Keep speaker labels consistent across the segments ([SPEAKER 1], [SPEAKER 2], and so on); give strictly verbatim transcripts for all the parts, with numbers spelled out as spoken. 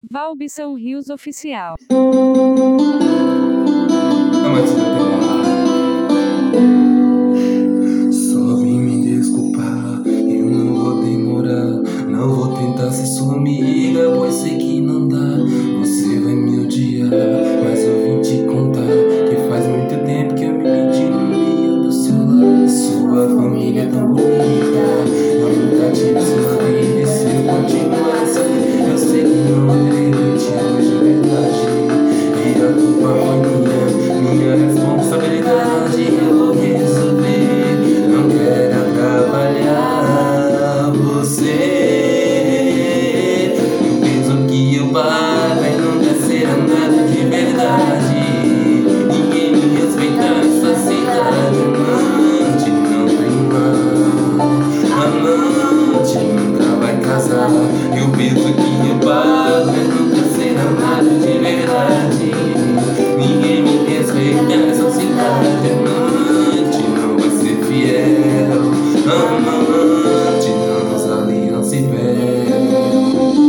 [SPEAKER 1] Valbi São Rios Oficial.
[SPEAKER 2] Amantes do teu só vim me desculpar, eu não vou demorar. Não vou tentar ser sua amiga, pois sei que não dá. Você vai me odiar, mas eu vim te contar que faz muito tempo que eu me meti no meio do seu lar. Sua família é tão bonita, eu nunca tive sua vida. E se eu continuar assim, eu sei que não terei te hoje de verdade. E a culpa foi minha, minha responsabilidade. Eu vou resolver, não quero atrapalhar você. O peso que eu pago é nunca será nada de verdade. Ninguém me respeita nessa cidade. Amante não tem mal, amante nunca vai casar. E o peso que eu pago é nunca será nada de verdade. Ninguém me respeita nessa cidade. Amante não vai ser fiel, amante não nos aliança e véu.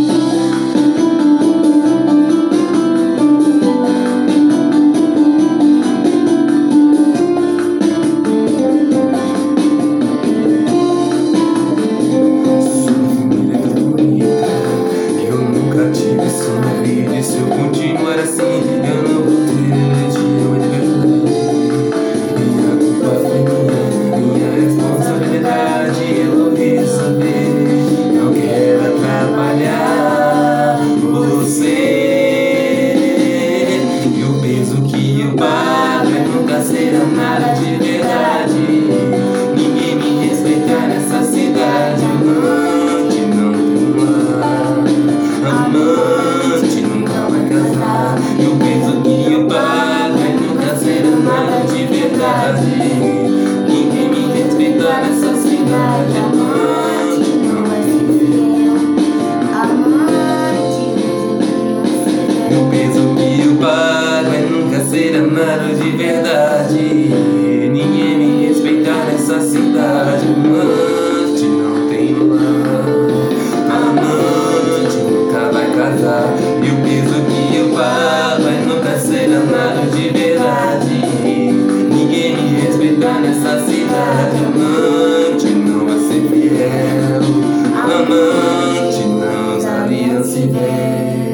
[SPEAKER 2] Tive sua vida, e se eu continuar assim, eu não vou ter te amo de verdade. Minha culpa foi minha, minha responsabilidade. Eu vou resolver, não quero atrapalhar você. E o peso que eu pago é nunca será nada de verdade. Ninguém me respeitar nessa cidade. Amante não tem lar, amante nunca vai casar. E o peso que eu pago é nunca será nada de verdade. Ninguém me respeitar nessa cidade. Amante não vai ser fiel, amante e o peso que eu pago é nunca será nada de verdade. Ninguém me respeitar nessa cidade. Amante não tem lar, amante nunca vai casar. E o peso que eu pago é nunca será nada de verdade. Ninguém me respeitar nessa cidade. Amante não vai ser fiel, amante não nos aliança e véu.